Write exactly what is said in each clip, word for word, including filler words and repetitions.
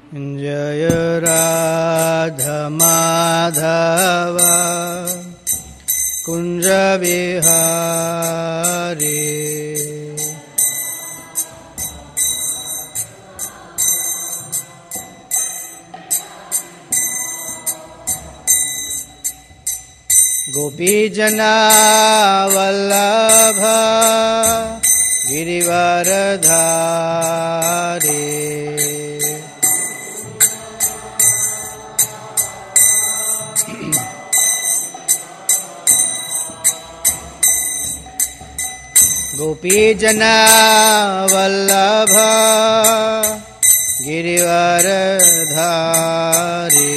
जय राधा माधव कुंज बिहारी। गोपी जना वल्लभ गिरिवरधारी। गोपी जना वल्लभ गिरिवरधारी।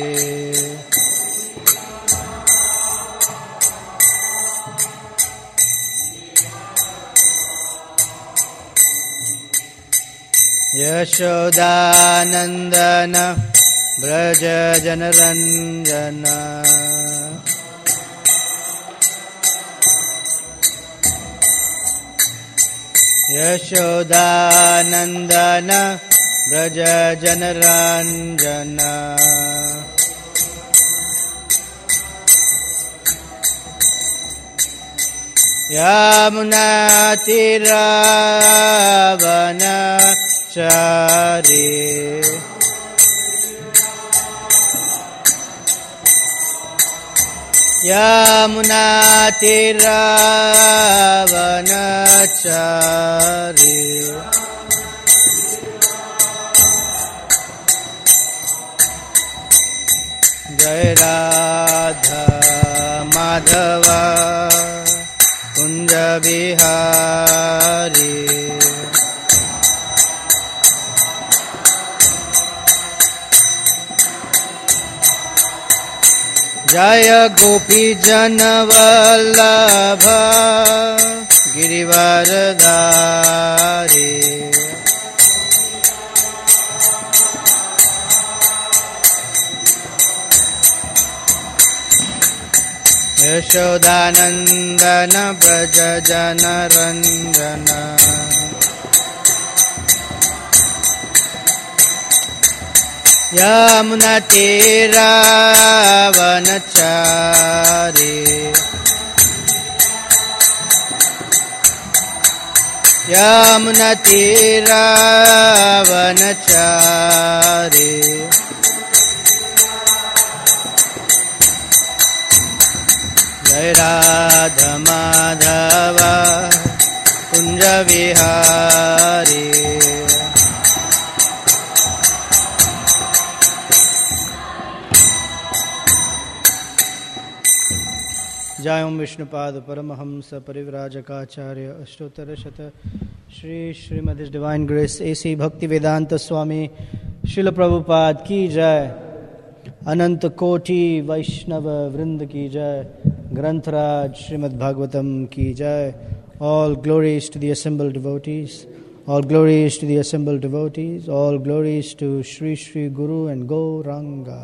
यशोदानंदन ब्रज जनरंजन। यशोदानंदन ब्रज जनरंजन। यमुना तीरावनचारी। यमुना तीरावनचारी। जय राधा माधव कुंज बिहारी। जय गोपी जन वल्लभ गिरिवरधारी। यशोदानंदन ब्रज जनरंजन। यमुना तीरावनचारी। यमुना तीरावनचारी। जय राधा माधव कुंज बिहारी। जय ओम विष्णुपाद परमहंस परिव्राजकाचार्य अष्टोत्तर शत Shri Shrimad divine grace AC भक्ति वेदांत स्वामी शिल प्रभुपाद की जय। अनंत कोटि वैष्णव वृंद की जय। ग्रंथराज श्रीमद् भागवतम की जय। All glories to the assembled devotees. All glories to the assembled devotees. All glories to Shri Shri Guru and Gauranga.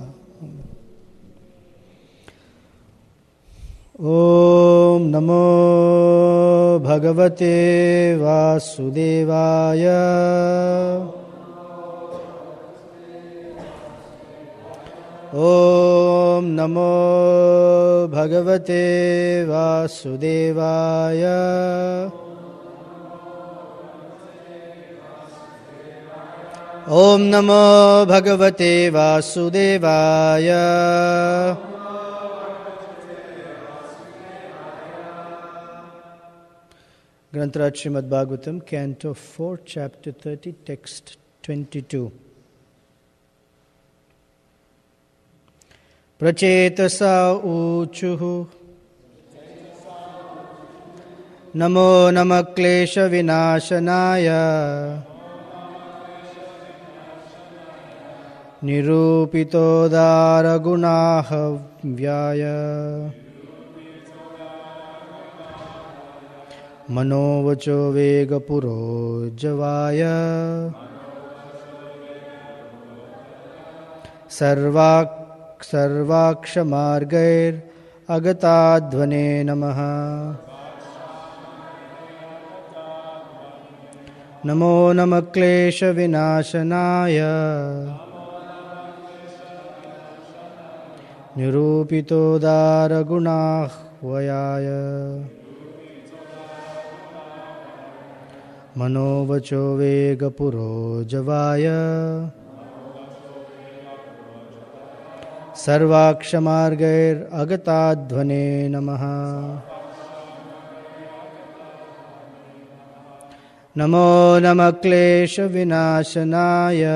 Om Namo Bhagavate Vasudevaya. Om Namo Bhagavate Vasudevaya. Om Namo Bhagavate Vasudevaya. Grantaraj Srimad Bhagavatam, Canto four, Chapter thirty, Text twenty-two. प्रचेतसा ऊचुः नमो नमः क्लेश विनाशनाय निरूपितोदारगुणाहव्याय मनोवचो वेगपुरोज्जवाय सर्वाक् सर्वाक्षमार्गैर् अगताध्वने नमः। नमो नमः क्लेश विनाशनाय निरूपितोदारगुणाह्वयाय मनोवचो वेगपुरोजवाय सर्वाक्षमार्गैरगताध्वने नमः। नमो नमः क्लेशविनाशनाय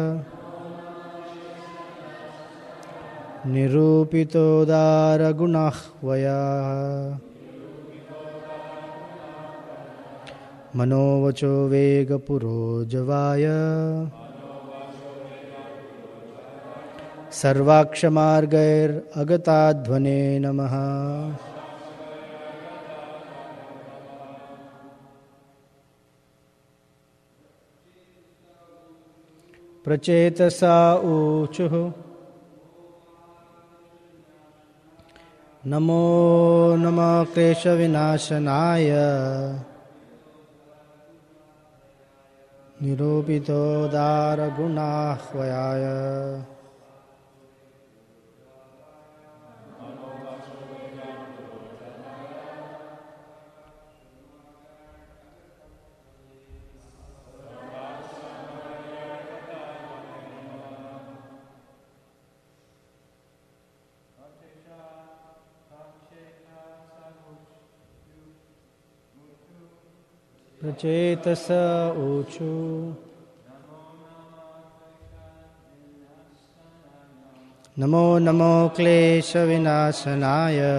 निरूपितोदारगुणाह्वयाय मनोवचो वेगपुरोजवाय सर्वाक्षमार्गैरगताध्वने नमः। प्रचेतसा ऊचुः नमो नमः क्लेशविनाशनाय निरूपितोदारगुणाह्वयाय प्रचेतस ऊचु Namo Namo क्लेशविनाशनाय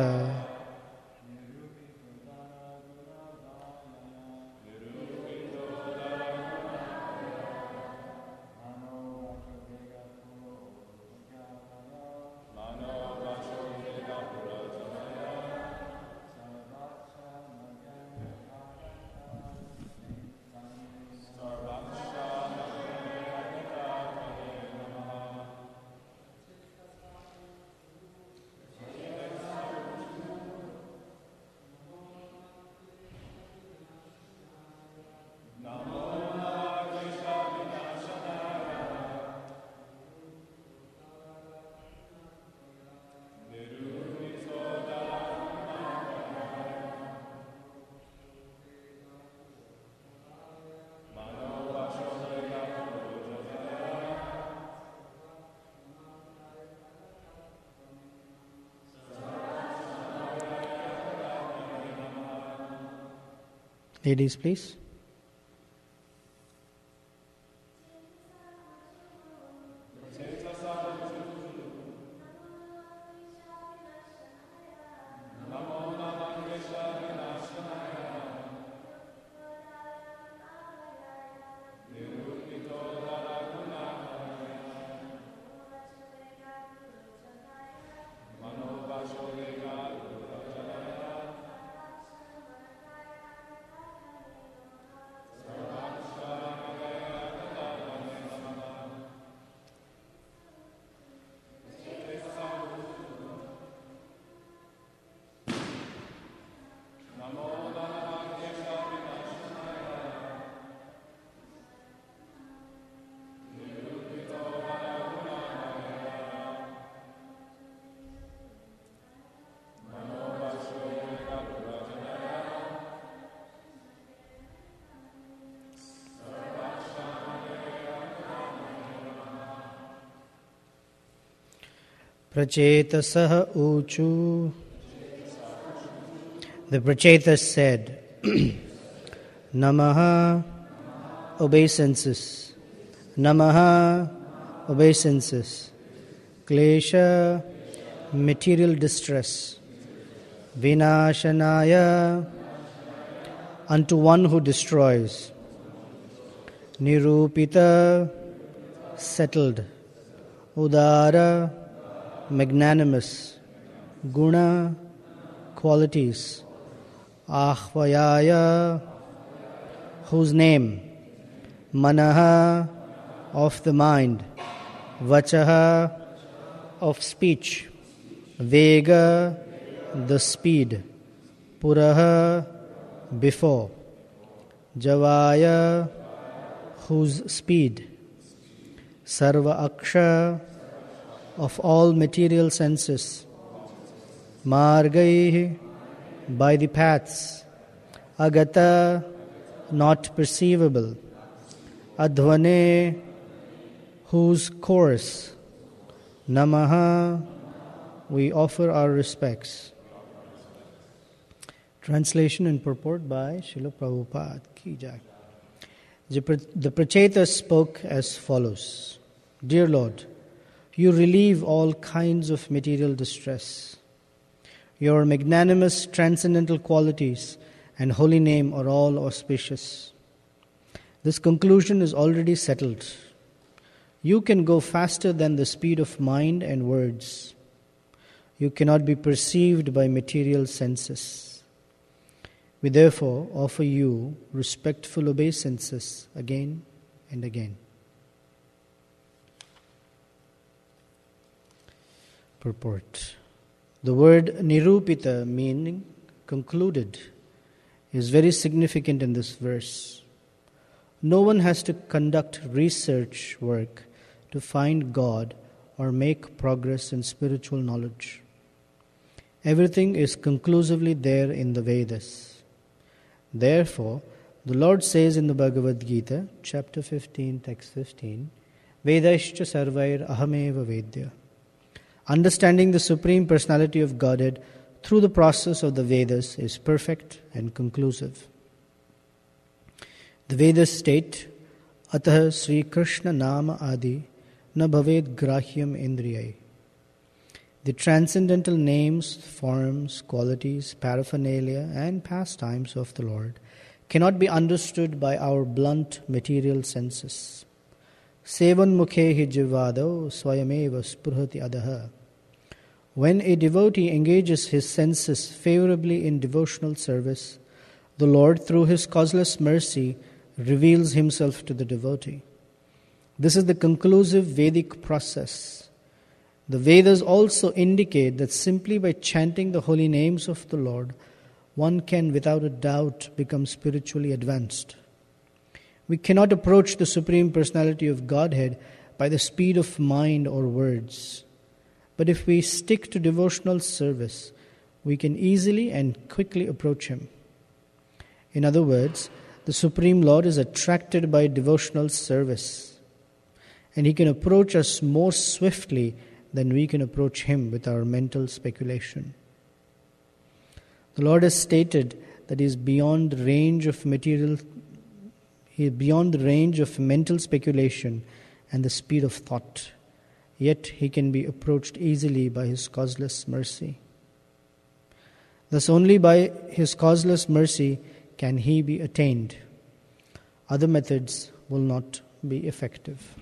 Ladies, please. Prachetasah Uchu. The Prachetas said, Namaha, obeisances. Namaha, obeisances. Klesha, material distress. Vinashanaya, unto one who destroys. Nirupita, settled. Udara, magnanimous. Guna, qualities. Ahvayaya, whose name. Manaha, of the mind. Vachaha, of speech. Vega, the speed. Puraha, before. Javaya, whose speed. Sarva Aksha, of all material senses, margaihi, by the paths, agata, not perceivable, adhvane, whose course, namaha, we offer our respects. Translation and purport by Srila Prabhupada Ki Jai. The Pracheta spoke as follows. Dear Lord, you relieve all kinds of material distress. Your magnanimous transcendental qualities and holy name are all auspicious. This conclusion is already settled. You can go faster than the speed of mind and words. You cannot be perceived by material senses. We therefore offer you respectful obeisances again and again. Purport. The word nirupita, meaning concluded, is very significant in this verse. No one has to conduct research work to find God or make progress in spiritual knowledge. Everything is conclusively there in the Vedas. Therefore, the Lord says in the Bhagavad Gita, chapter fifteen, text fifteen, Vedaischa sarvair ahameva vedya. Understanding the Supreme Personality of Godhead through the process of the Vedas is perfect and conclusive. The Vedas state, Atah Sri Krishna Nama Adi na bhaved grahyam indriyai. The transcendental names, forms, qualities, paraphernalia, and pastimes of the Lord cannot be understood by our blunt material senses. Sevan mukhehi jivado swayameva spurhati adaha. When a devotee engages his senses favorably in devotional service, the Lord, through His causeless mercy, reveals Himself to the devotee. This is the conclusive Vedic process. The Vedas also indicate that simply by chanting the holy names of the Lord, one can without a doubt become spiritually advanced. We cannot approach the Supreme Personality of Godhead by the speed of mind or words. But if we stick to devotional service, we can easily and quickly approach Him. In other words, the Supreme Lord is attracted by devotional service, and He can approach us more swiftly than we can approach Him with our mental speculation. The Lord has stated that He is beyond the range of material, He is beyond the range of mental speculation and the speed of thought. Yet He can be approached easily by His causeless mercy. Thus only by His causeless mercy can He be attained. Other methods will not be effective.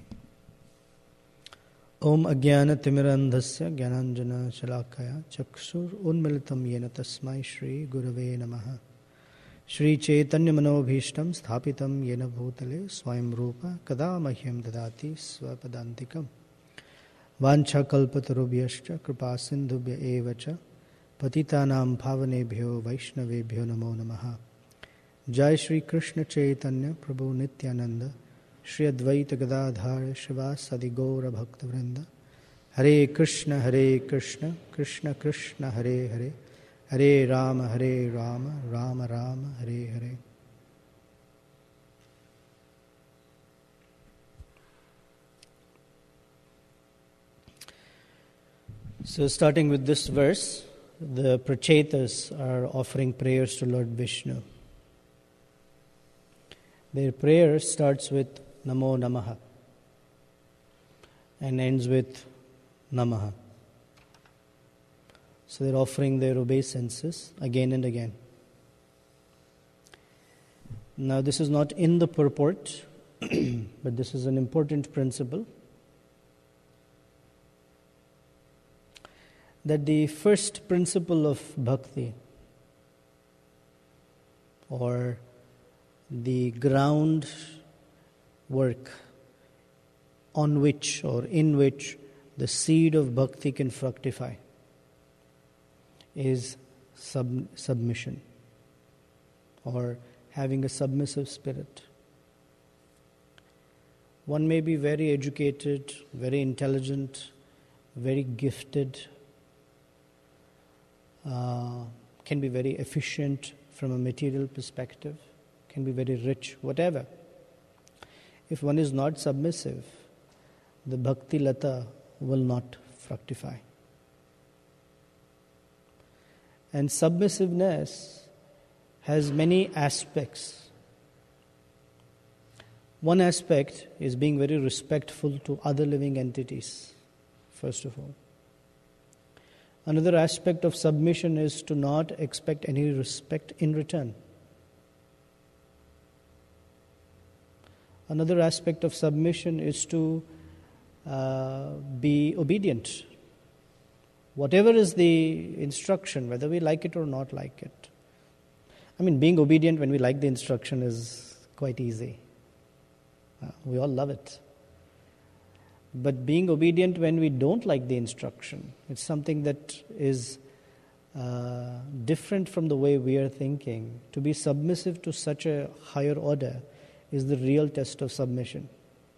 Om Ajnana Timirandhasya Gyananjana Shalakaya Chakshur Unmilitam Yena Tasmai Shri Gurave Namaha. Shri Chaitanya Manobhishtam Sthapitam Yena Bhutale Swayam Rupa Kada Mahyam Dadati Swapadantikam. Vancha Kalpatarubhyascha Kripa Sindhubhya Evacha Patitanam Bhavanebhyo Vaishnavebhyo Namo Namaha. Jai Shri Krishna Chaitanya Prabhu Nityananda Shri Advaita Gadadhara Shivasadi Gaura Bhakta Vrinda. Hare Krishna, Hare Krishna, Krishna Krishna, Hare Hare, Hare Rama, Hare Rama, Rama Rama, Hare Hare. So starting with this verse, the Prachetas are offering prayers to Lord Vishnu. Their prayer starts with Namo Namaha and ends with Namaha. So they're offering their obeisances again and again. Now this is not in the purport, but this is an important principle. That the first principle of bhakti, or the ground work on which or in which the seed of bhakti can fructify, is sub- submission or having a submissive spirit. One may be very educated, very intelligent, very gifted, uh, can be very efficient from a material perspective, can be very rich, whatever. If one is not submissive, the bhakti lata will not fructify. And submissiveness has many aspects. One aspect is being very respectful to other living entities, first of all. Another aspect of submission is to not expect any respect in return. Another aspect of submission is to uh, be obedient. Whatever is the instruction, whether we like it or not like it. I mean, being obedient when we like the instruction is quite easy. Uh, we all love it. But being obedient when we don't like the instruction, it's something that is uh, different from the way we are thinking. To be submissive to such a higher order is the real test of submission.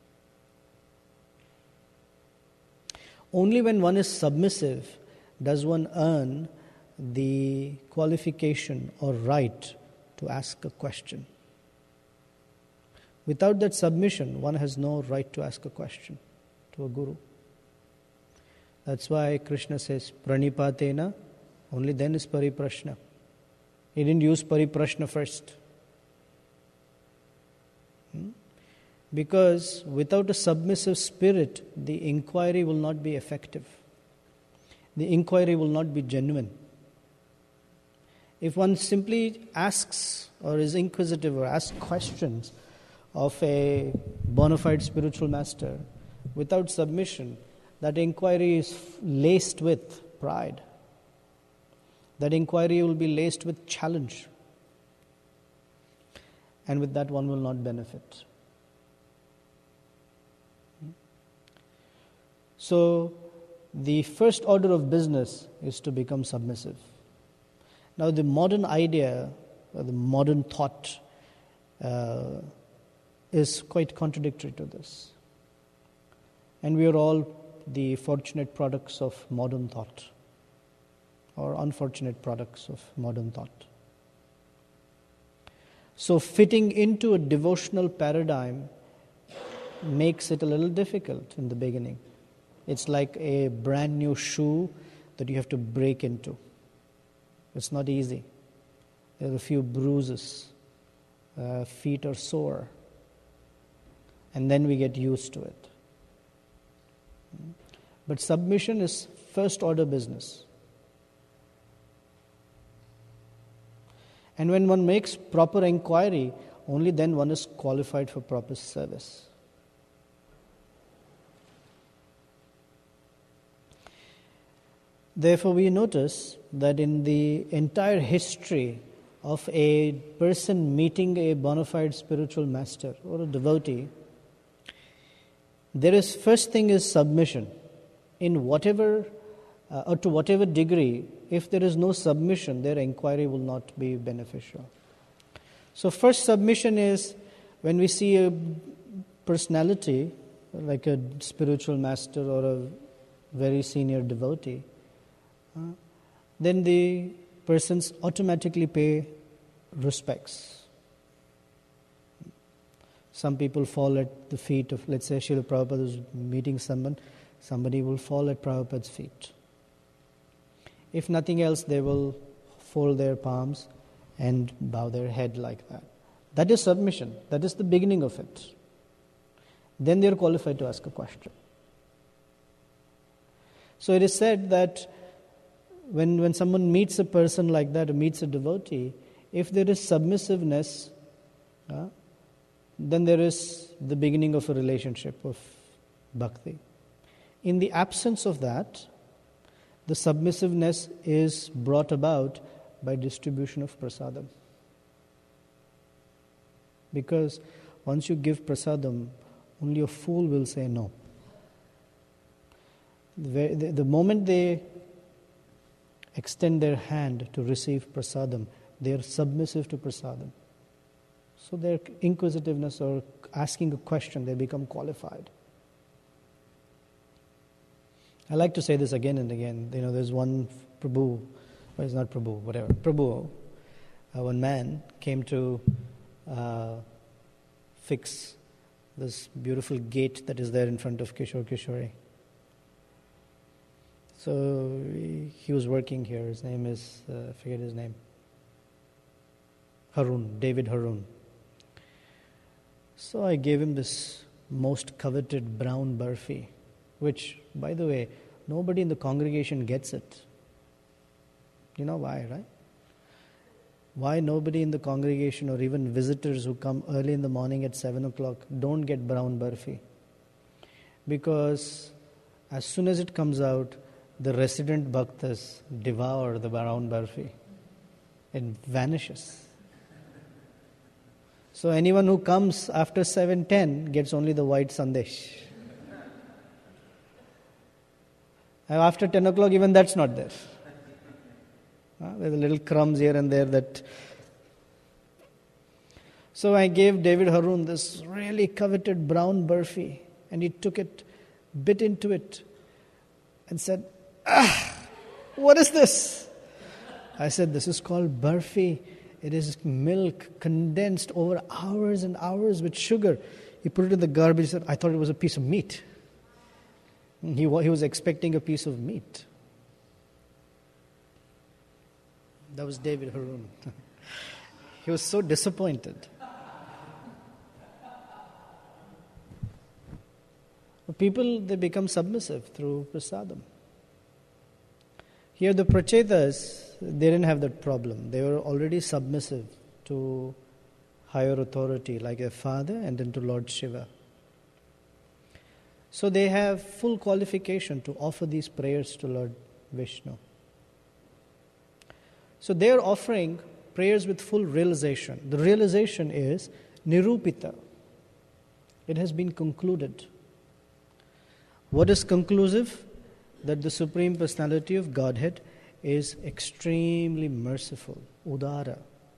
Only when one is submissive does one earn the qualification or right to ask a question. Without that submission, one has no right to ask a question to a guru. That's why Krishna says, pranipatena, only then is pariprashna. He didn't use pariprashna first. Hmm? Because without a submissive spirit, the inquiry will not be effective. The inquiry will not be genuine. If one simply asks or is inquisitive or asks questions of a bona fide spiritual master without submission, that inquiry is laced with pride. That inquiry will be laced with challenge. And with that one will not benefit. So, the first order of business is to become submissive. Now, the modern idea, or the modern thought, uh, is quite contradictory to this. And we are all the fortunate products of modern thought, or unfortunate products of modern thought. So, fitting into a devotional paradigm makes it a little difficult in the beginning. It's like a brand new shoe that you have to break into. It's not easy. There are a few bruises. Uh, feet are sore. And then we get used to it. But submission is first order business. And when one makes proper inquiry, only then one is qualified for proper service. Therefore, we notice that in the entire history of a person meeting a bona fide spiritual master or a devotee, there is first thing is submission. In whatever uh, or to whatever degree, if there is no submission, their inquiry will not be beneficial. So first submission is when we see a personality like a spiritual master or a very senior devotee, uh, then the persons automatically pay respects. Some people fall at the feet of, let's say, Srila Prabhupada is meeting someone, somebody will fall at Prabhupada's feet. If nothing else, they will fold their palms and bow their head like that. That is submission. That is the beginning of it. Then they are qualified to ask a question. So it is said that when, when someone meets a person like that, or meets a devotee, if there is submissiveness, uh, then there is the beginning of a relationship of bhakti. In the absence of that, the submissiveness is brought about by distribution of prasadam. Because once you give prasadam, only a fool will say no. The, the, the moment they extend their hand to receive prasadam, they are submissive to prasadam. So their inquisitiveness or asking a question, they become qualified. I like to say this again and again. You know, there's one Prabhu, well, it's not Prabhu, whatever, Prabhu, uh, one man came to uh, fix this beautiful gate that is there in front of Kishore Kishori. So he, he was working here. His name is, uh, I forget his name, Harun, David Harun. So I gave him this most coveted brown barfi, which, by the way, nobody in the congregation gets it. You know why, right? Why nobody in the congregation or even visitors who come early in the morning at seven o'clock don't get brown barfi? Because as soon as it comes out, the resident bhaktas devour the brown barfi. It vanishes. So anyone who comes after seven ten gets only the white sandesh. And after ten o'clock, even that's not there. Uh, there's a little crumbs here and there that... So I gave David Harun this really coveted brown barfi, and he took it, bit into it, and said, "Ah, what is this?" I said, "This is called barfi. It is milk condensed over hours and hours with sugar." He put it in the garbage. He said, "I thought it was a piece of meat." He, he was expecting a piece of meat. That was David Harun. He was so disappointed. People, they become submissive through prasadam. Here the Prachetas, they didn't have that problem. They were already submissive to higher authority like their father and then to Lord Shiva. So they have full qualification to offer these prayers to Lord Vishnu. So they are offering prayers with full realization. The realization is nirupita. It has been concluded. What is conclusive? That the Supreme Personality of Godhead is extremely merciful, udara,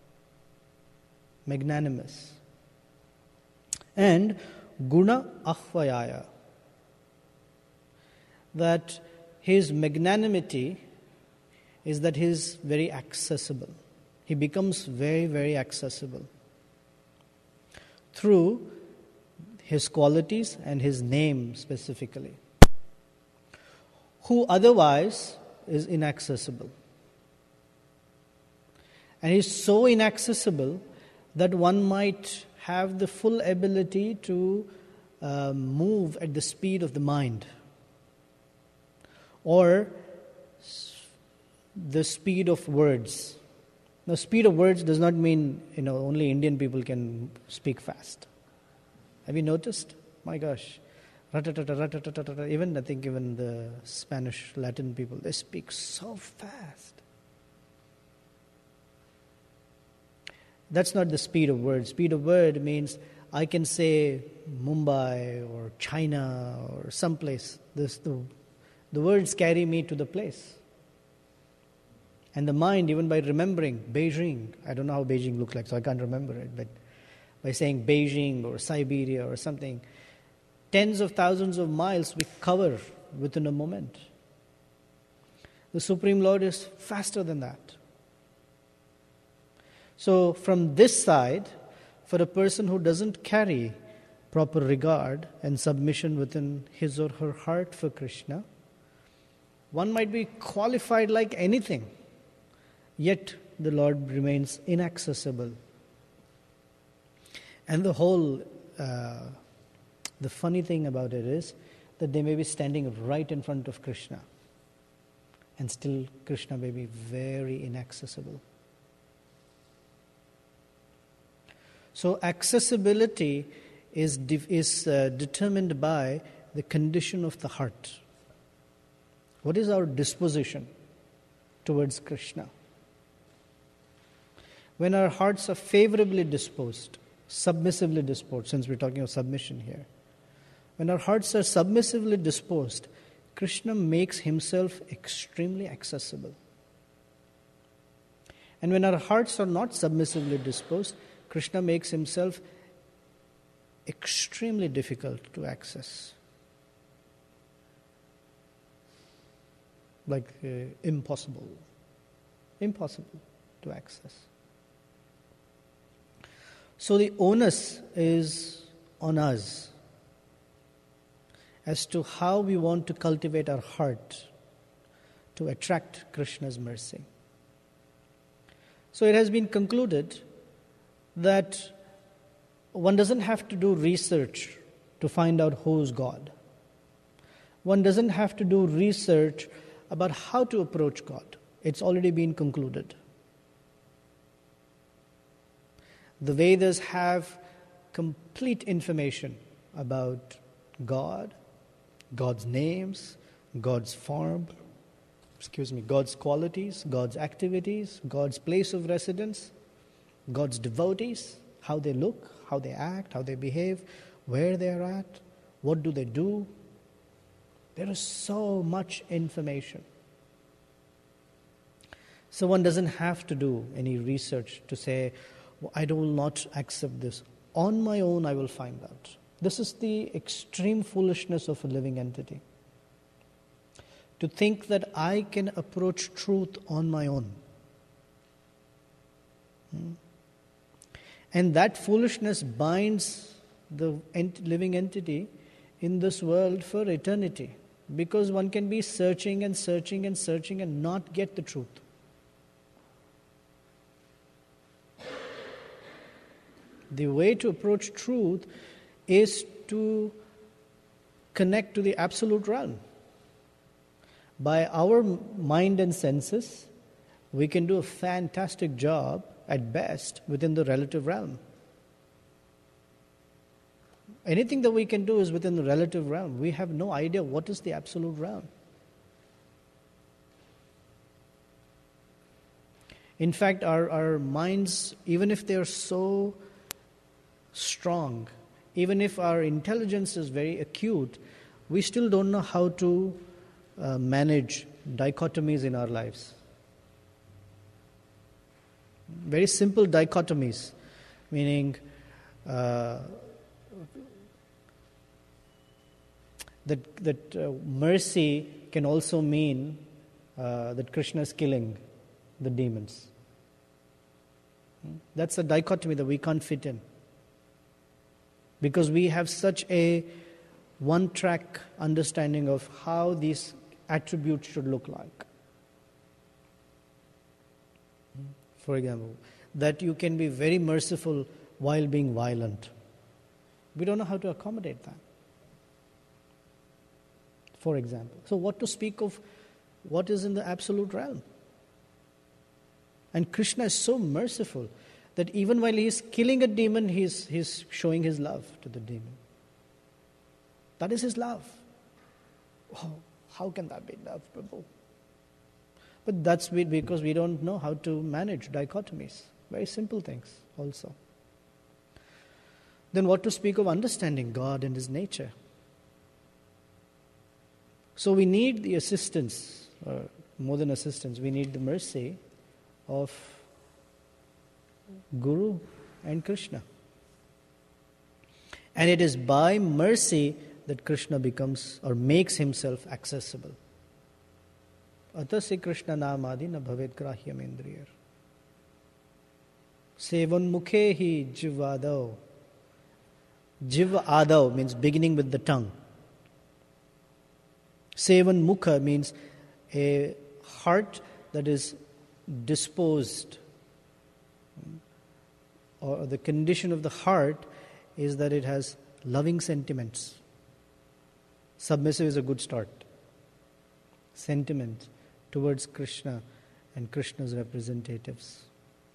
magnanimous. And guna ahvayaya. That his magnanimity is that he is very accessible. He becomes very, very accessible through his qualities and his name specifically, who otherwise is inaccessible. And he's so inaccessible that one might have the full ability to uh, move at the speed of the mind, or the speed of words. Now, speed of words does not mean, you know, only Indian people can speak fast. Have you noticed? My gosh. Ratatata, ratatata, even, I think, even the Spanish, Latin people, they speak so fast. That's not the speed of word. Speed of word means I can say Mumbai or China or someplace. This, the, the words carry me to the place. And the mind, even by remembering Beijing, I don't know how Beijing looks like, so I can't remember it, but by saying Beijing or Siberia or something, tens of thousands of miles we cover within a moment. The Supreme Lord is faster than that. So from this side, for a person who doesn't carry proper regard and submission within his or her heart for Krishna, one might be qualified like anything, yet the Lord remains inaccessible. And the whole, uh, the funny thing about it is that they may be standing right in front of Krishna, and still Krishna may be very inaccessible. So accessibility is de- is uh, determined by the condition of the heart. What is our disposition towards Krishna? When our hearts are favorably disposed, submissively disposed, since we're talking of submission here, when our hearts are submissively disposed, Krishna makes himself extremely accessible. And when our hearts are not submissively disposed, Krishna makes himself extremely difficult to access. like uh, impossible, impossible to access. So the onus is on us as to how we want to cultivate our heart to attract Krishna's mercy. So it has been concluded that one doesn't have to do research to find out who is God. One doesn't have to do research about how to approach God. It's already been concluded. The Vedas have complete information about God, God's names, God's form, excuse me, God's qualities, God's activities, God's place of residence, God's devotees, how they look, how they act, how they behave, where they are at, what do they do. There is so much information. So one doesn't have to do any research to say, I will not accept this. On my own, I will find out. This is the extreme foolishness of a living entity. To think that I can approach truth on my own. Hmm. And that foolishness binds the ent- living entity in this world for eternity. Because one can be searching and searching and searching and not get the truth. The way to approach truth is to connect to the absolute realm. By our mind and senses, we can do a fantastic job, at best, within the relative realm. Anything that we can do is within the relative realm. We have no idea what is the absolute realm. In fact, our, our minds, even if they are so strong, even if our intelligence is very acute, we still don't know how to uh, manage dichotomies in our lives. Very simple dichotomies, meaning uh, that that uh, mercy can also mean uh, that Krishna is killing the demons. That's a dichotomy that we can't fit in. Because we have such a one-track understanding of how these attributes should look like. For example, that you can be very merciful while being violent. We don't know how to accommodate that. For example. So what to speak of what is in the absolute realm? And Krishna is so merciful that even while he is killing a demon, he is he's showing his love to the demon. That is his love. Oh, how can that be love, Prabhu? But that's because we don't know how to manage dichotomies. Very simple things also. Then what to speak of understanding God and His nature? So we need the assistance, or more than assistance, we need the mercy of Guru and Krishna. And it is by mercy that Krishna becomes or makes himself accessible. Atasi Krishna namadi na bhavet grahyam indriyar. Sevan mukhe hi jivadav. Jiv adav means beginning with the tongue. Sevan mukha means a heart that is disposed. Or the condition of the heart is that it has loving sentiments. Submissive is a good start. Sentiment towards Krishna and Krishna's representatives.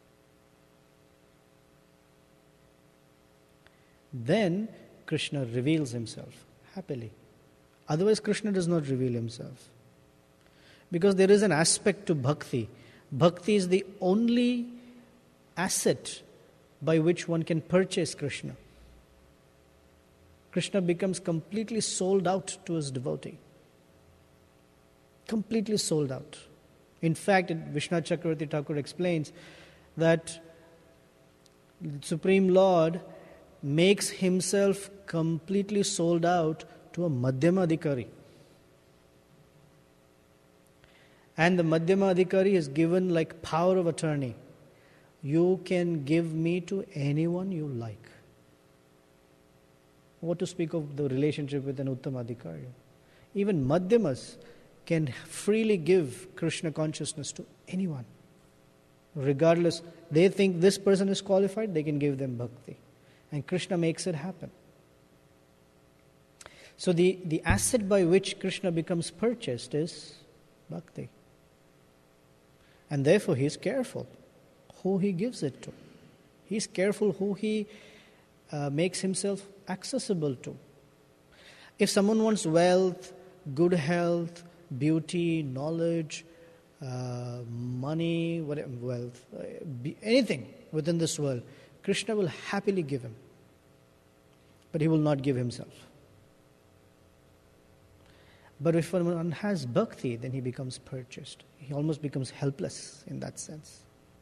Then Krishna reveals himself happily. Otherwise Krishna does not reveal himself. Because there is an aspect to bhakti. Bhakti is the only asset by which one can purchase Krishna. Krishna becomes completely sold out to his devotee. Completely sold out. In fact, Vishnu Chakravarti Thakur explains that the Supreme Lord makes himself completely sold out to a Madhyama Adhikari. And the Madhyama Adhikari is given like power of attorney. You can give me to anyone you like. What to speak of the relationship with an Uttama Adhikari? Even Madhyamas can freely give Krishna consciousness to anyone. Regardless, they think this person is qualified, they can give them bhakti. And Krishna makes it happen. So the, the asset by which Krishna becomes purchased is bhakti. And therefore he is careful who he gives it to. He is careful who he uh, makes himself accessible to. If someone wants wealth, good health, beauty, knowledge, uh, money, whatever, wealth, uh, be, anything within this world, Krishna will happily give him. But he will not give himself. But if one has bhakti, then he becomes purchased. He almost becomes helpless in that sense.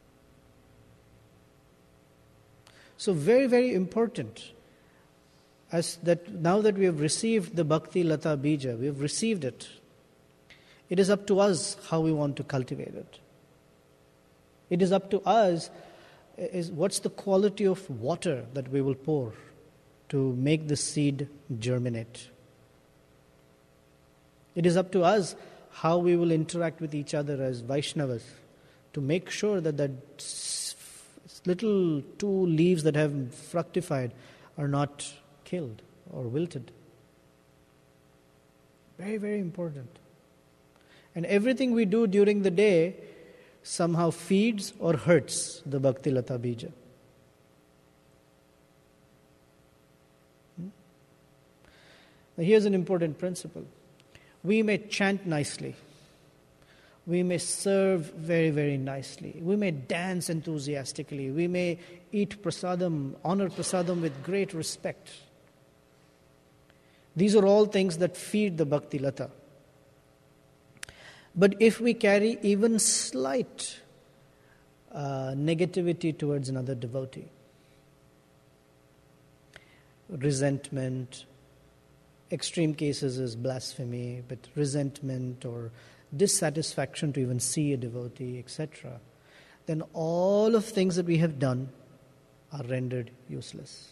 So very, very important. As that now that we have received the Bhakti Lata Bija, we have received it. It is up to us how we want to cultivate it. It is up to us is what's the quality of water that we will pour to make the seed germinate. It is up to us how we will interact with each other as Vaishnavas to make sure that that little two leaves that have fructified are not killed or wilted. Very, very important. And everything we do during the day somehow feeds or hurts the Bhakti Lata Bija. Hmm? Now here's an important principle. We may chant nicely. We may serve very, very nicely. We may dance enthusiastically. We may eat prasadam, honor prasadam with great respect. These are all things that feed the Bhakti Lata. But if we carry even slight uh, negativity towards another devotee, resentment, extreme cases is blasphemy, but resentment or dissatisfaction to even see a devotee, et cetera, then all of things that we have done are rendered useless.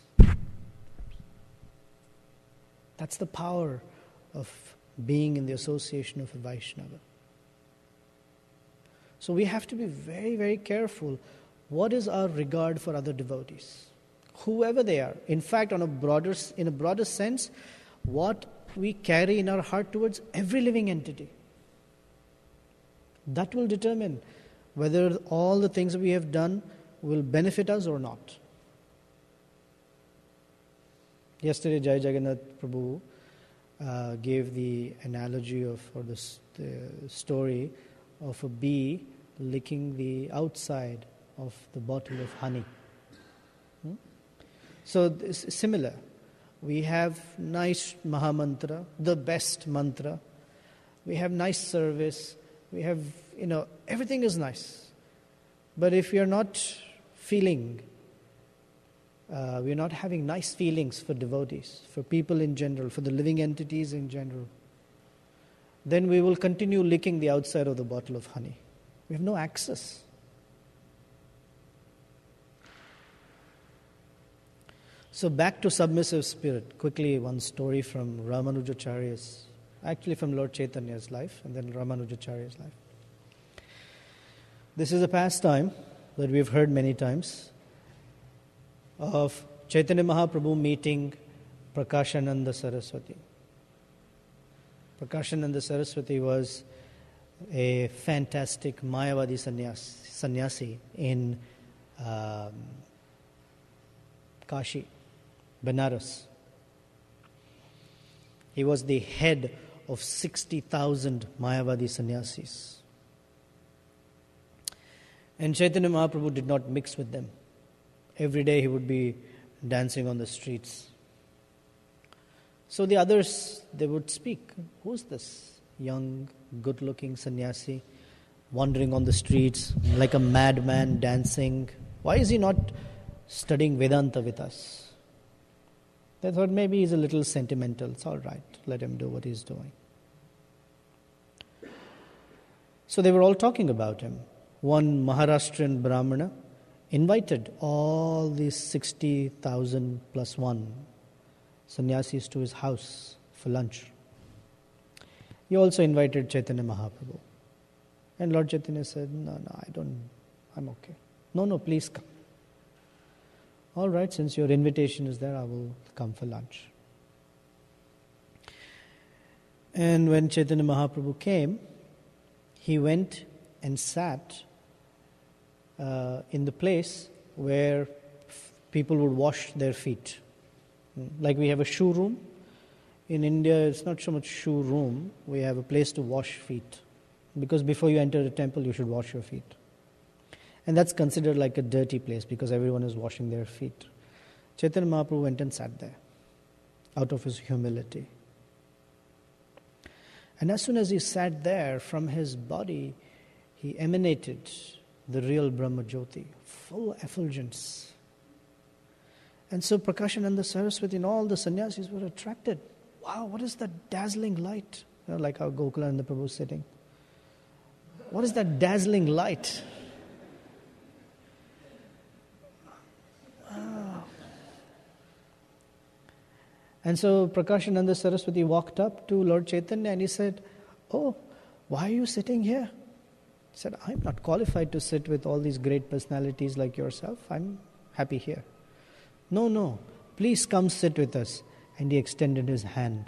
That's the power of being in the association of a Vaishnava. So we have to be very, very careful. What is our regard for other devotees? Whoever they are. In fact, on a broader, in a broader sense, what we carry in our heart towards every living entity. That will determine whether all the things that we have done will benefit us or not. Yesterday, Jai Jagannath Prabhu uh, gave the analogy of, or the, the story of a bee licking the outside of the bottle of honey. Hmm? So this is similar. We have nice Mahamantra, the best mantra. We have nice service. We have, you know, everything is nice. But if we are not feeling, uh, we are not having nice feelings for devotees, for people in general, for the living entities in general, then we will continue licking the outside of the bottle of honey. We have no access. So back to submissive spirit. Quickly, one story from Ramanujacharya's, actually from Lord Chaitanya's life, and then Ramanujacharya's life. This is a pastime that we've heard many times of Chaitanya Mahaprabhu meeting Prakashananda Saraswati. Prakashananda Saraswati was a fantastic Mayavadi sannyas, sannyasi in um, Kashi, Benares. He was the head of sixty thousand Mayavadi sannyasis. And Chaitanya Mahaprabhu did not mix with them. Every day he would be dancing on the streets. So the others, they would speak, who's this young, good-looking sannyasi wandering on the streets like a madman dancing? Why is he not studying Vedanta with us? They thought maybe he's a little sentimental. It's all right. Let him do what he's doing. So they were all talking about him. One Maharashtrian Brahmana invited all these sixty thousand plus one sannyasis to his house for lunch. He also invited Chaitanya Mahaprabhu. And Lord Chaitanya said, no, no, I don't, I'm okay. No, no, please come. All right, since your invitation is there, I will come for lunch. And when Chaitanya Mahaprabhu came, he went and sat uh, in the place where f- people would wash their feet. Like we have a shoe room. In India, it's not so much shoe room. We have a place to wash feet. Because before you enter the temple, you should wash your feet. And that's considered like a dirty place because everyone is washing their feet. Chaitanya Mahaprabhu went and sat there out of his humility. And as soon as he sat there, from his body, he emanated the real Brahma Jyoti, full effulgence. And so Prakashananda Saraswati and all the sannyasis were attracted. Wow, what is that dazzling light? You know, like how Gokulananda Prabhu is sitting. What is that dazzling light? Wow. And so Prakashananda Saraswati walked up to Lord Chaitanya and he said, oh, why are you sitting here? He said, I'm not qualified to sit with all these great personalities like yourself. I'm happy here. No, no, please come sit with us. And he extended his hand.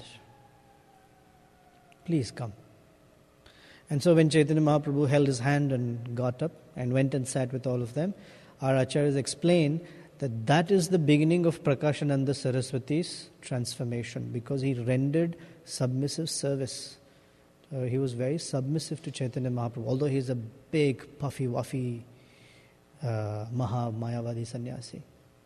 Please come. And so when Chaitanya Mahaprabhu held his hand and got up and went and sat with all of them, our acharyas explain that that is the beginning of Prakashananda Saraswati's transformation because he rendered submissive service. Uh, he was very submissive to Chaitanya Mahaprabhu, although he's a big, puffy, wuffy, uh, Maha Mayavadi sannyasi.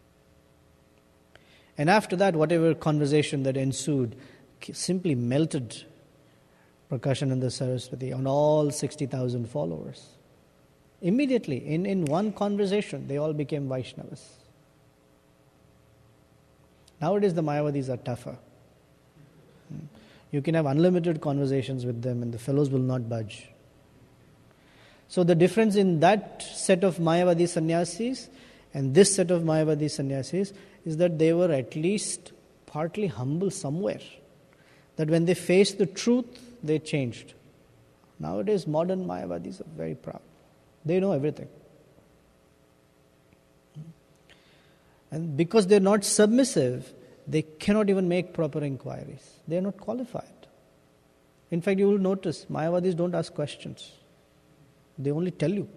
And after that, whatever conversation that ensued simply melted Prakashananda Saraswati on all sixty thousand followers. Immediately, in, in one conversation, they all became Vaishnavas. Nowadays, the Mayavadis are tougher. You can have unlimited conversations with them and the fellows will not budge. So the difference in that set of Mayavadi sannyasis and this set of Mayavadi sannyasis is that they were at least partly humble somewhere. That when they faced the truth, they changed. Nowadays, modern Mayavadis are very proud. They know everything. And because they're not submissive, they cannot even make proper inquiries. They are not qualified. In fact, you will notice, Mayavadis don't ask questions. They only tell you.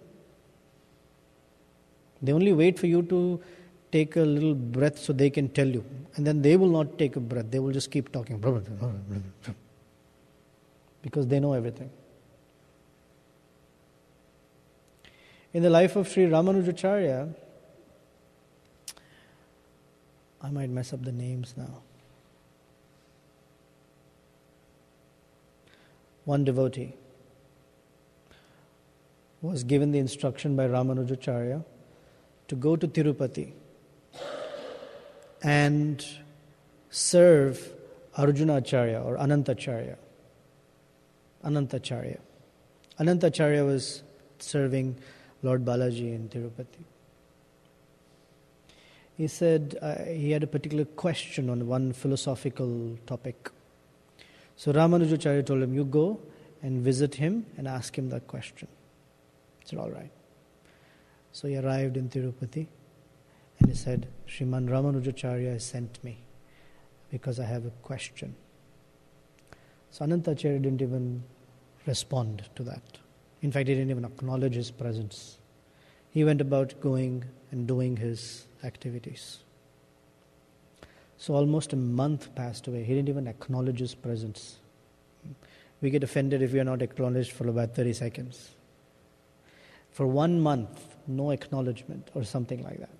They only wait for you to take a little breath so they can tell you. And then they will not take a breath. They will just keep talking. Because they know everything. In the life of Sri Ramanujacharya, I might mess up the names now. One devotee was given the instruction by Ramanujacharya to go to Tirupati and serve Arjunacharya or Anantacharya. Anantacharya. Anantacharya was serving Lord Balaji in Tirupati. He said uh, he had a particular question on one philosophical topic. So Ramanujacharya told him, you go and visit him and ask him that question. He said, all right. So he arrived in Tirupati and he said, Sriman Ramanujacharya has sent me because I have a question. So Anantacharya didn't even respond to that. In fact, he didn't even acknowledge his presence. He went about going and doing his activities. So almost a month passed away. He didn't even acknowledge his presence. We get offended if we are not acknowledged for about thirty seconds. For one month, no acknowledgement or something like that.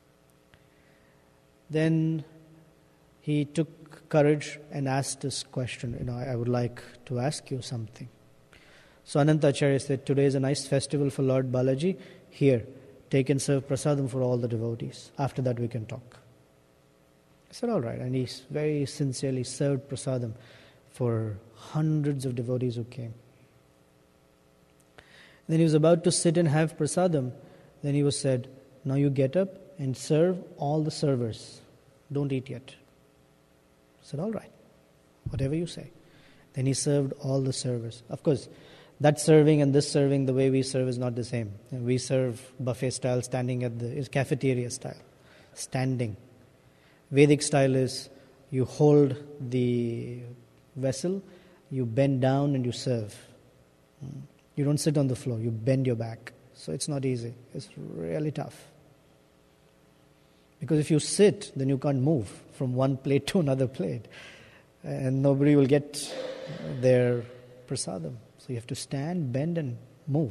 Then he took courage and asked this question, you know, I would like to ask you something. So Anantacharya said, today is a nice festival for Lord Balaji. Here, take and serve prasadam for all the devotees. After that we can talk. I said, all right. And he very sincerely served prasadam for hundreds of devotees who came. Then he was about to sit and have prasadam. Then he was said, now you get up and serve all the servers. Don't eat yet. I said, all right, whatever you say. Then he served all the servers. Of course, that serving and this serving, the way we serve is not the same. We serve buffet style, standing at the, is cafeteria style, standing. Vedic style is you hold the vessel, you bend down and you serve. You don't sit on the floor, you bend your back. So it's not easy. It's really tough. Because if you sit, then you can't move from one plate to another plate. And nobody will get their prasadam. So you have to stand, bend and move.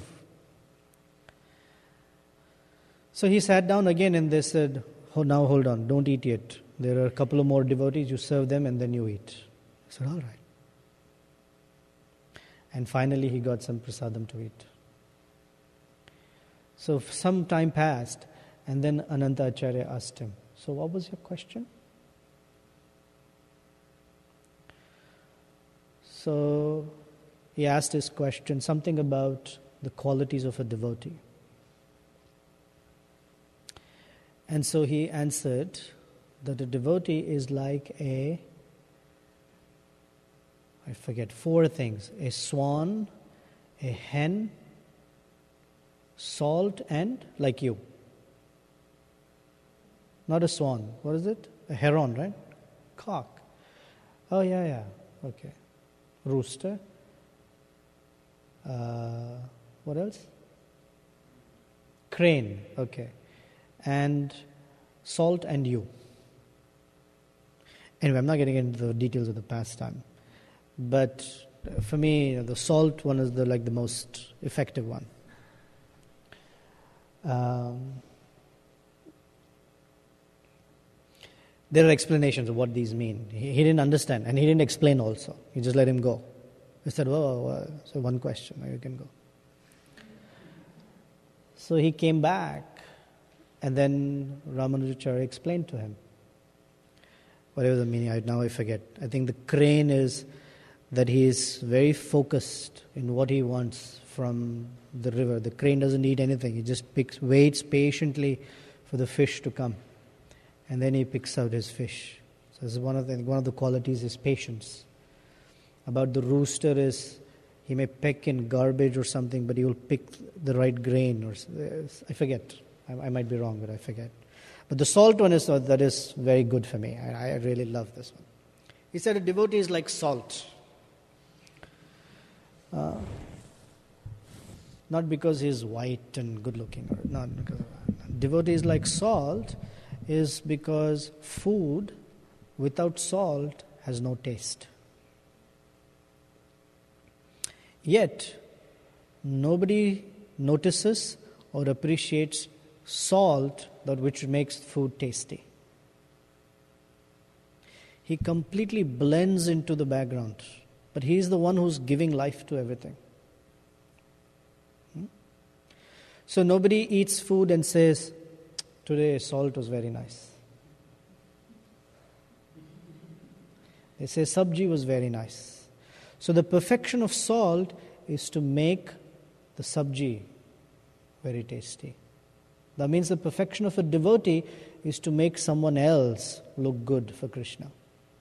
So he sat down again and they said, oh, now hold on, don't eat yet. There are a couple of more devotees, you serve them and then you eat. I said, all right. And finally he got some prasadam to eat. So some time passed and then Ananta Acharya asked him, so what was your question? So he asked his question, something about the qualities of a devotee. And so he answered that a devotee is like a, I forget, four things. A swan, a hen, salt, and like you. Not a swan. What is it? A heron, right? Cock. Oh, yeah, yeah. Okay. Rooster. Uh, what else? Crane. Okay. And salt and you. Anyway, I'm not getting into the details of the pastime. But for me, the salt one is the like the most effective one. Um, there are explanations of what these mean. He, he didn't understand, and he didn't explain also. He just let him go. He said, oh, uh, so one question, now you can go. So he came back, and then Ramanujacharya explained to him. Whatever the meaning, I, now I forget. I think the crane is that he is very focused in what he wants from the river. The crane doesn't eat anything. He just picks, waits patiently for the fish to come. And then he picks out his fish. So this is one of the, one of the qualities is patience. About the rooster is he may peck in garbage or something, but he will pick the right grain. Or I forget. I, I might be wrong, but I forget. But the salt one is that is very good for me. I, I really love this one. He said a devotee is like salt. Uh, not because he's white and good looking, or not because of that. Devotee is like salt is because food without salt has no taste. Yet, nobody notices or appreciates salt, that which makes food tasty. He completely blends into the background, but he is the one who's giving life to everything. Hmm? So nobody eats food and says, today salt was very nice. They say sabji was very nice. So the perfection of salt is to make the sabji very tasty. That means the perfection of a devotee is to make someone else look good for Krishna.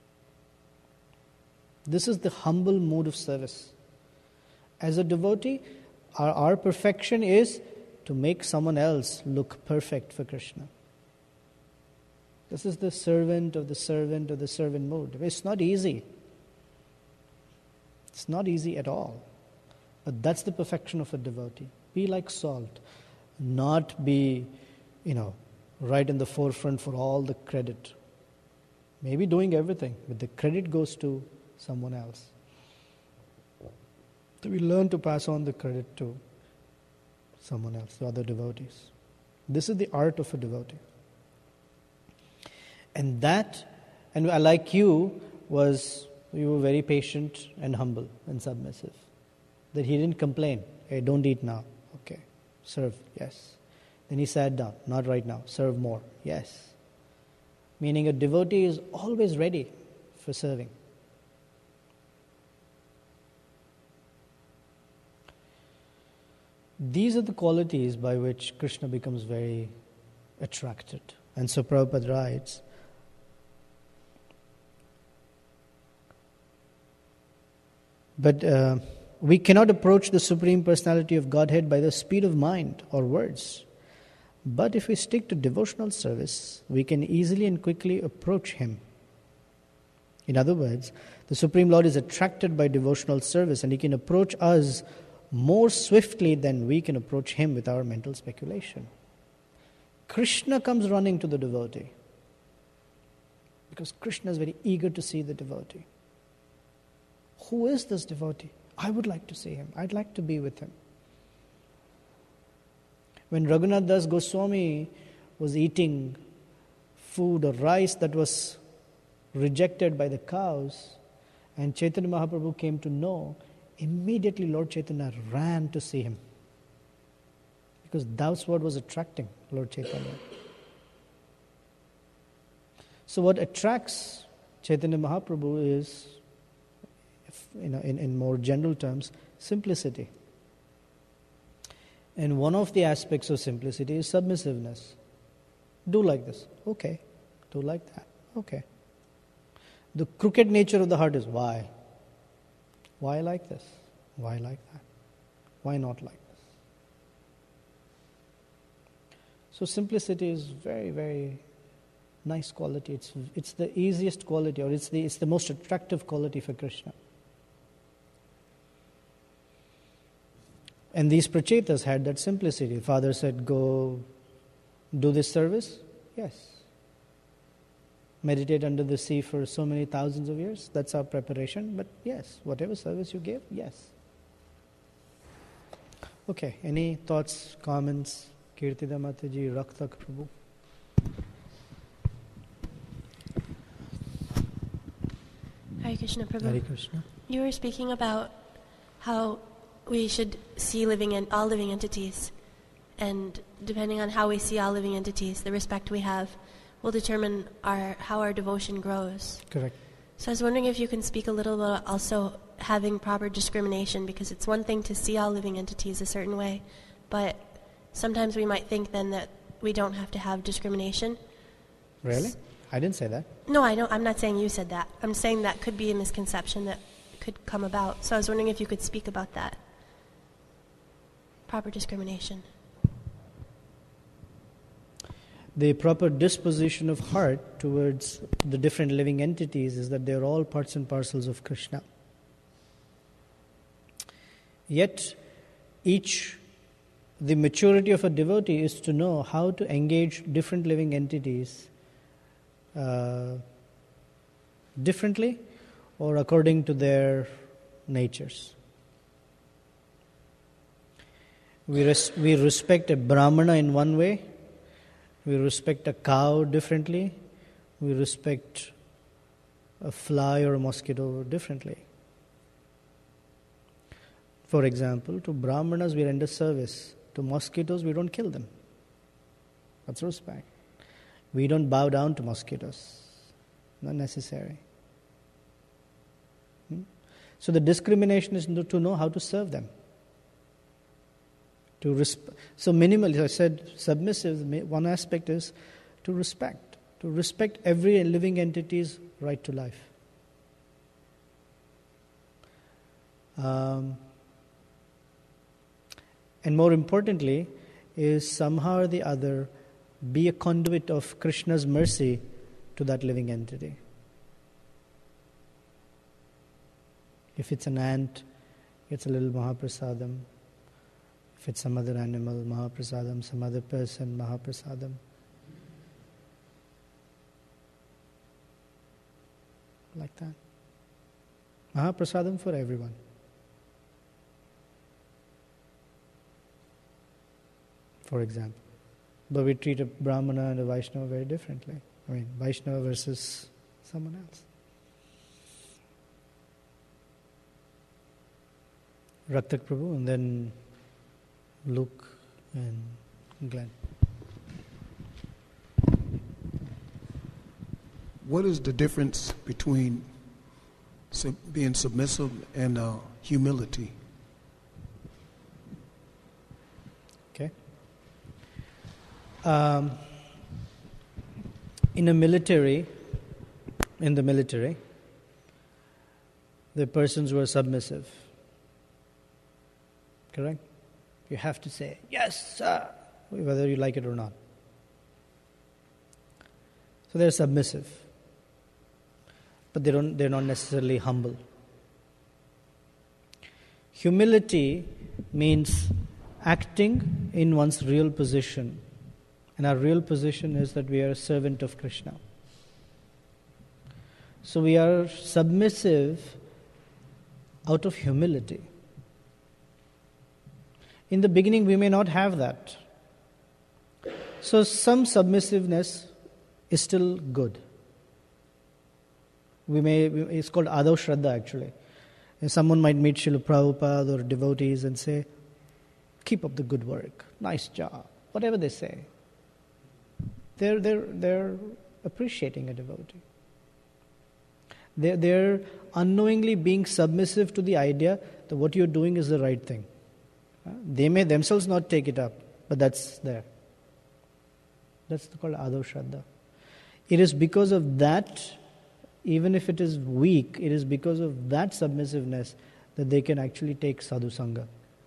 This is the humble mood of service. As a devotee, our, our perfection is to make someone else look perfect for Krishna. This is the servant of the servant of the servant mood. It's not easy. It's not easy at all. But that's the perfection of a devotee. Be like salt. Not be, you know, right in the forefront for all the credit. Maybe doing everything, but the credit goes to someone else. So we learn to pass on the credit to someone else, to other devotees. This is the art of a devotee. And that, and I like you, was you were very patient and humble and submissive. That he didn't complain. Hey, don't eat now. Okay. Serve. Yes. Then he sat down. Not right now. Serve more. Yes. Meaning a devotee is always ready for serving. These are the qualities by which Krishna becomes very attracted. And so Prabhupada writes, but uh, we cannot approach the Supreme Personality of Godhead by the speed of mind or words. But if we stick to devotional service, we can easily and quickly approach Him. In other words, the Supreme Lord is attracted by devotional service, and He can approach us more swiftly than we can approach Him with our mental speculation. Krishna comes running to the devotee because Krishna is very eager to see the devotee. Who is this devotee? I would like to see him. I'd like to be with him. When Raghunath Das Goswami was eating food or rice that was rejected by the cows, and Chaitanya Mahaprabhu came to know, immediately Lord Chaitanya ran to see him. Because that's what was attracting Lord Chaitanya. So what attracts Chaitanya Mahaprabhu is, you know, in, in more general terms, simplicity. And one of the aspects of simplicity is submissiveness. Do like this. Okay. Do like that. Okay. The crooked nature of the heart is why? Why like this? Why like that? Why not like this? So simplicity is very, very nice quality. It's it's the easiest quality, or it's the it's the most attractive quality for Krishna. And these prachetas had that simplicity. Father said, go do this service. Yes. Meditate under the sea for so many thousands of years. That's our preparation. But yes, whatever service you give, yes. Okay, any thoughts, comments? Kirtida Mataji, Raktak Prabhu. Hare Krishna Prabhu. Hare Krishna. You were speaking about how we should see living en- all living entities, and depending on how we see all living entities, the respect we have will determine our how our devotion grows. Correct. So I was wondering if you can speak a little about also having proper discrimination, because it's one thing to see all living entities a certain way, but sometimes we might think then that we don't have to have discrimination. Really? I didn't say that. No, I don't. I'm not saying you said that. I'm saying that could be a misconception that could come about. So I was wondering if you could speak about that. Proper discrimination. The proper disposition of heart towards the different living entities is that they're all parts and parcels of Krishna. Yet, each, the maturity of a devotee is to know how to engage different living entities uh, differently or according to their natures. We, res- we respect a Brahmana in one way, we respect a cow differently, we respect a fly or a mosquito differently. For example, to Brahmanas we render service, to mosquitoes we don't kill them. That's respect. We don't bow down to mosquitoes, not necessary. Hmm? So the discrimination is to know how to serve them. To resp- so minimal, as I said, submissive, one aspect is to respect. To respect every living entity's right to life. Um, and more importantly, is somehow or the other be a conduit of Krishna's mercy to that living entity. If it's an ant, it's a little Mahaprasadam. If it's some other animal, Mahaprasadam, some other person, Mahaprasadam. Like that. Mahaprasadam for everyone. For example. But we treat a Brahmana and a Vaishnava very differently. I mean, Vaishnava versus someone else. Raktak Prabhu, and then Luke and Glenn. What is the difference between sub- being submissive and uh, humility? Um, in a military, in the military, the persons were submissive. Correct? You have to say, yes, sir, whether you like it or not. So they're submissive. But they don't, they're not necessarily humble. Humility means acting in one's real position. And our real position is that we are a servant of Krishna. So we are submissive out of humility. In the beginning, we may not have that. So some submissiveness is still good. We may, it's called Adav Shraddha actually. And someone might meet Srila Prabhupada or devotees and say, keep up the good work, nice job, whatever they say. They're, they're, they're appreciating a devotee. They're, they're unknowingly being submissive to the idea that what you're doing is the right thing. They may themselves not take it up, but that's there. That's called Adav Shraddha. It is because of that, even if it is weak, it is because of that submissiveness that they can actually take sadhu sangha.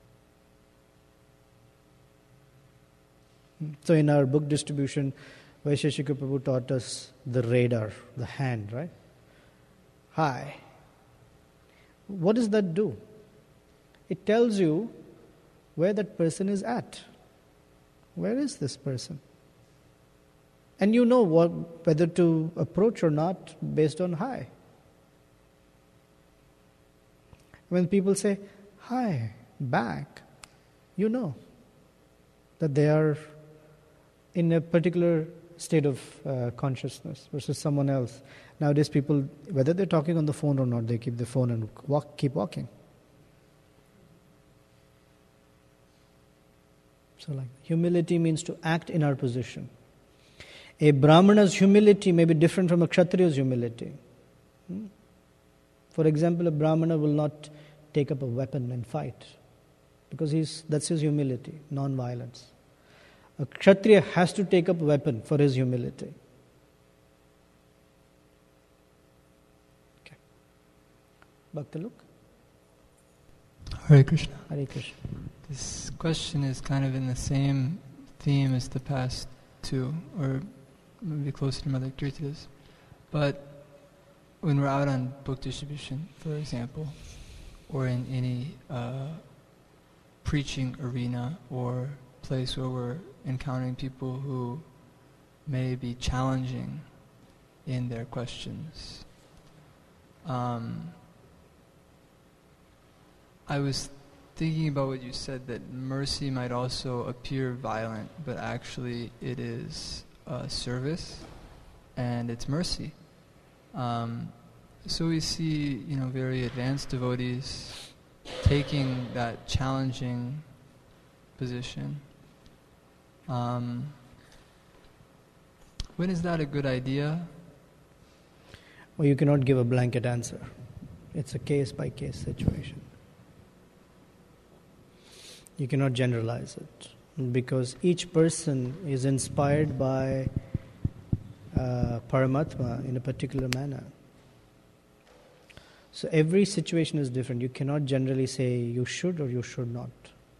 So in our book distribution, Vaisheshika Prabhu taught us the radar, the hand, right? Hi. What does that do? It tells you where that person is at. Where is this person? And you know what, whether to approach or not based on hi. When people say hi back, you know that they are in a particular state of uh, consciousness versus someone else. Nowadays people, whether they're talking on the phone or not, they keep the phone and walk, keep walking. So like humility means to act in our position. A Brahmana's humility may be different from a Kshatriya's humility. Hmm? For example, a Brahmana will not take up a weapon and fight because he's that's his humility, non-violence. A Kshatriya has to take up a weapon for his humility. Okay. Bhaktaluk? Hare Krishna. Hare Krishna. This question is kind of in the same theme as the past two, or maybe closer to Mother Kirtidas. But when we're out on book distribution, for example, or in any uh, preaching arena or place where we're encountering people who may be challenging in their questions, um, I was thinking about what you said, that mercy might also appear violent, but actually it is uh, service and it's mercy. Um, so we see, you know, very advanced devotees taking that challenging position. Um, when is that a good idea? Well, you cannot give a blanket answer. It's a case-by-case situation. You cannot generalize it because each person is inspired by uh, Paramatma in a particular manner. So every situation is different. You cannot generally say you should or you should not.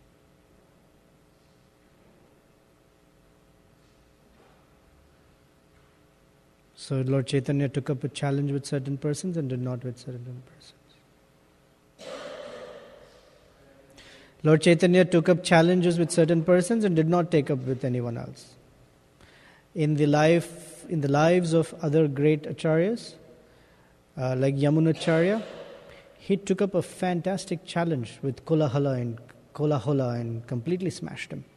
So Lord Chaitanya took up a challenge with certain persons and did not with certain persons. Lord Chaitanya took up challenges with certain persons and did not take up with anyone else. In the life, in the lives of other great acharyas, uh, like Yamunacharya, he took up a fantastic challenge with Kolahala and Kolahola and completely smashed him.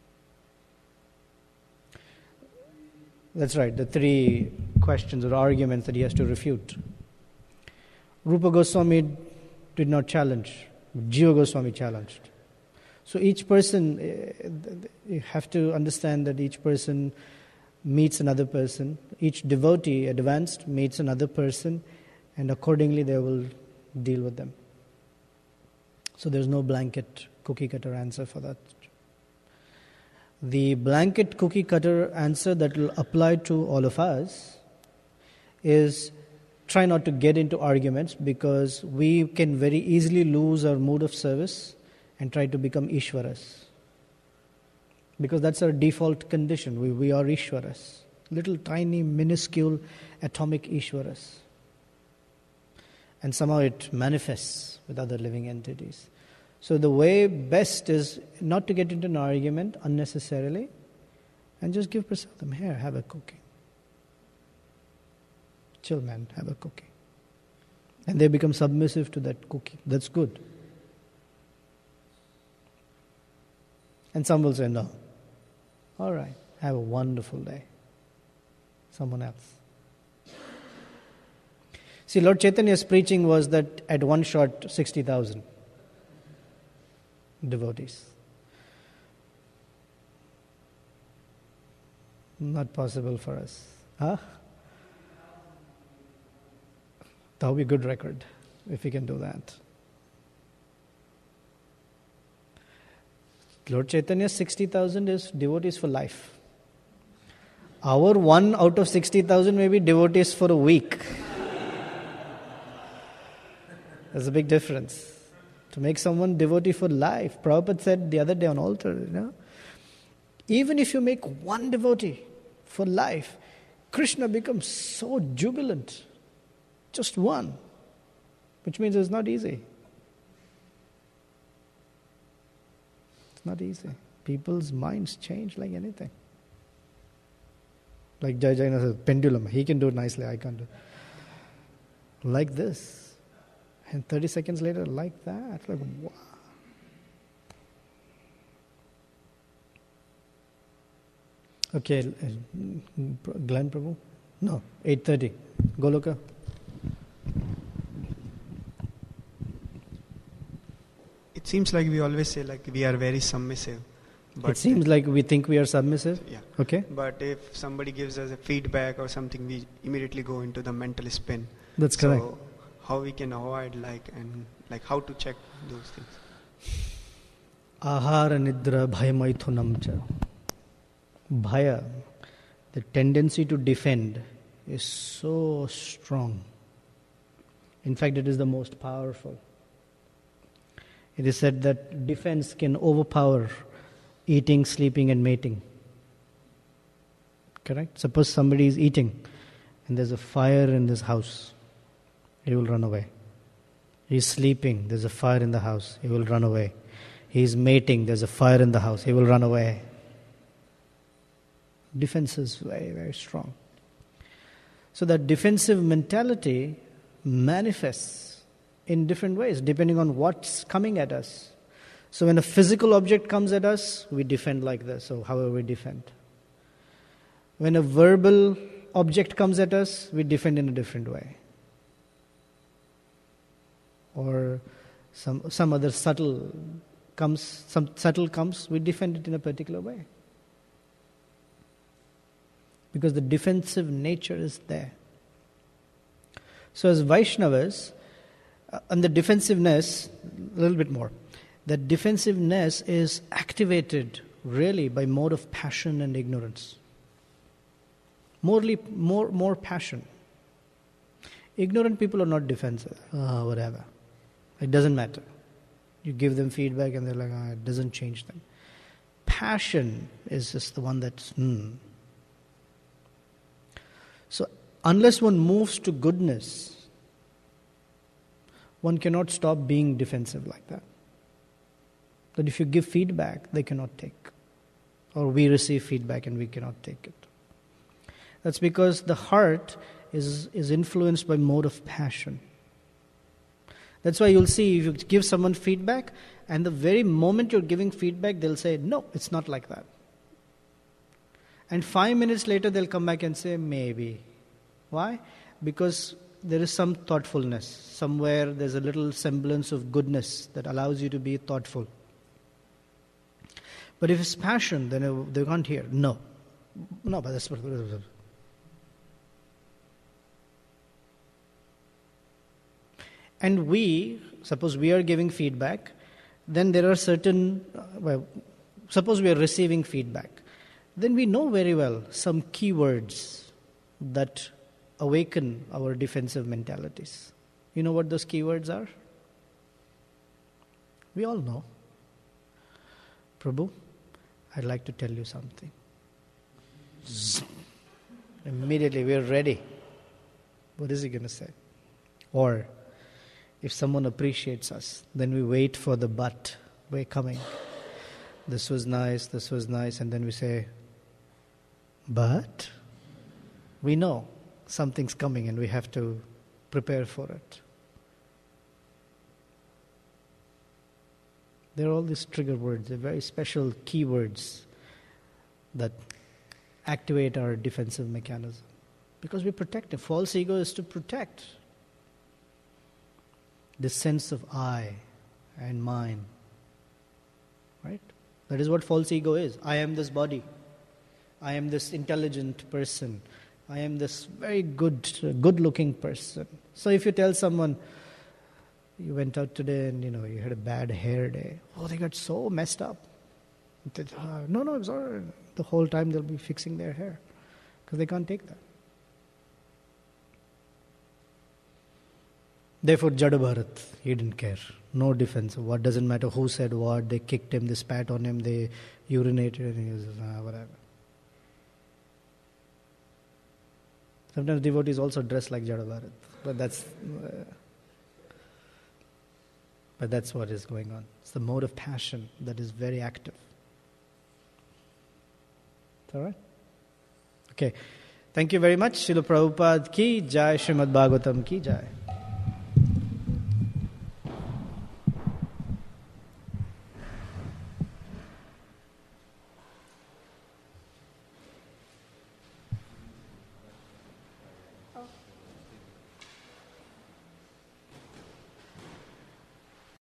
That's right, the three questions or arguments that he has to refute. Rupa Goswami did not challenge, Jiva Goswami challenged. So each person, you have to understand that each person meets another person. Each devotee, advanced, meets another person, and accordingly they will deal with them. So there's no blanket cookie cutter answer for that. The blanket cookie cutter answer that will apply to all of us is try not to get into arguments, because we can very easily lose our mood of service and try to become Ishwaras. Because that's our default condition. We, we are Ishwaras. Little tiny, minuscule, atomic Ishwaras. And somehow it manifests with other living entities. So the way best is not to get into an argument unnecessarily, and just give prasadam. Here, have a cookie. Chill, man, have a cookie. And they become submissive to that cookie. That's good. And some will say, no. All right, have a wonderful day. Someone else. See, Lord Chaitanya's preaching was that at one shot, sixty thousand devotees. Not possible for us. Huh? That would be a good record if we can do that. Lord Chaitanya's sixty thousand is devotees for life. Our one out of sixty thousand may be devotees for a week. There's a big difference. To make someone devotee for life. Prabhupada said the other day on altar, you know, even if you make one devotee for life, Krishna becomes so jubilant. Just one. Which means it's not easy. It's not easy. People's minds change like anything. Like Jai Jaina says, pendulum. He can do it nicely, I can't do it. Like this. And thirty seconds later, like that. Like, wow. Okay, Glenn Prabhu? No, eight thirty. Goloka? It seems like we always say like we are very submissive. But it seems like we think we are submissive? Yeah. Okay. But if somebody gives us a feedback or something, we immediately go into the mental spin. That's so correct. How we can avoid like and like how to check those things? Ahara nidra bhayamaithunam cha. Bhaya, the tendency to defend, is so strong. In fact, it is the most powerful. It is said that defense can overpower eating, sleeping, and mating. Correct? Suppose somebody is eating and there's a fire in this house. He will run away. He is sleeping. There's a fire in the house. He will run away. He is mating. There's a fire in the house. He will run away. Defense is very, very strong. So that defensive mentality manifests in different ways, depending on what's coming at us. So when a physical object comes at us, we defend like this, or however we defend. When a verbal object comes at us, we defend in a different way. Or some some other subtle comes, some subtle comes, we defend it in a particular way. Because the defensive nature is there. So as Vaishnavas, uh, and the defensiveness, a little bit more, that defensiveness is activated really by mode of passion and ignorance. Morely, more, more passion. Ignorant people are not defensive. Ah, whatever. It doesn't matter. You give them feedback and they're like, ah, it doesn't change them. Passion is just the one that's, hmm. So, unless one moves to goodness, one cannot stop being defensive like that. That if you give feedback, they cannot take. Or we receive feedback and we cannot take it. That's because the heart is, is influenced by mode of passion. That's why you'll see if you give someone feedback, and the very moment you're giving feedback, they'll say, no, it's not like that. And five minutes later, they'll come back and say, maybe. Why? Because there is some thoughtfulness. Somewhere there's a little semblance of goodness that allows you to be thoughtful. But if it's passion, then they can't hear. No. No, but that's... And we, suppose we are giving feedback, then there are certain, uh, well, suppose we are receiving feedback, then we know very well some keywords that awaken our defensive mentalities. You know what those keywords are? We all know. Prabhu, I'd like to tell you something. Immediately we are ready. What is he going to say? Or if someone appreciates us, then we wait for the but. We're coming. This was nice, this was nice, and then we say, but we know something's coming and we have to prepare for it. There are all these trigger words, they're very special keywords that activate our defensive mechanism. Because we protect it. False ego is to protect this sense of I and mine. Right? That is what false ego is. I am this body. I am this intelligent person. I am this very good, good-looking person. So if you tell someone, you went out today and you know you had a bad hair day. Oh, they got so messed up. They, uh, no, no, it's all right. The whole time they'll be fixing their hair because they can't take that. Therefore, Jada Bharat, he didn't care. No defense. What doesn't matter who said what. They kicked him, they spat on him, they urinated, and he was ah, whatever. Sometimes devotees also dress like Jada Bharat, but that's uh, but that's what is going on. It's the mode of passion that is very active. Is that right? Okay. Thank you very much. Srila Prabhupada ki jai, Srimad Bhagavatam ki jai.